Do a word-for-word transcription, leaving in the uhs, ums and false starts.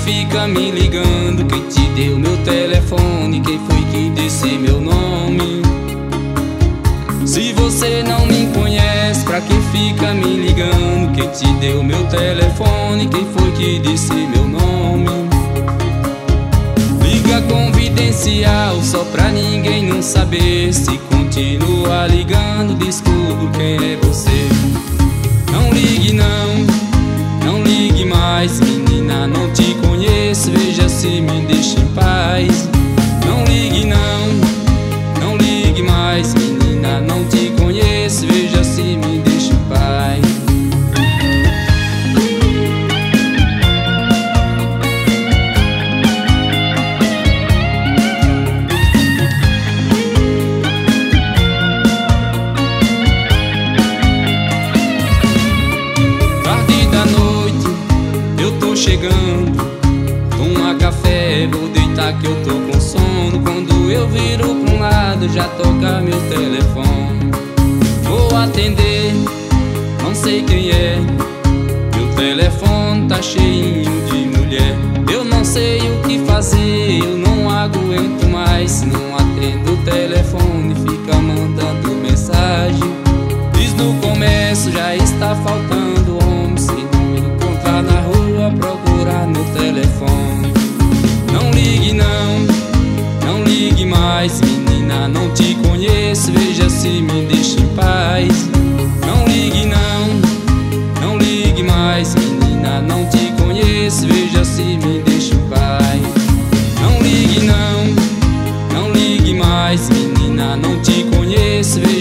fica me ligando? Quem te deu meu telefone? Quem foi que disse meu nome? Se você não me conhece, pra que fica me ligando? Quem te deu meu telefone? Quem foi que disse meu nome? Liga confidencial só pra ninguém não saber. Se continua ligando, descubro quem é você. Não ligue não, não ligue mais, menina, não te conheço, veja se me deixa em paz. Não ligue não, não ligue mais, menina, não te conheço, veja se me deixa em paz. Chegando, toma café, vou deitar que eu tô com sono. Quando eu viro pra um lado já toca meu telefone. Vou atender, não sei quem é. Meu telefone tá cheinho de mulher. Eu não sei o que fazer, eu não aguento mais. Se não atendo o telefone, fica mandando mensagem. Diz no comércio, já está faltando homem. Se não me encontrar na rua, procurar no telefone. Não ligue não, não ligue mais, menina, não te conheço, veja se me deixa em paz. Não ligue não, não ligue mais, menina, não te conheço, veja se me deixa em paz. Não ligue não, não ligue mais, menina, não te conheço, veja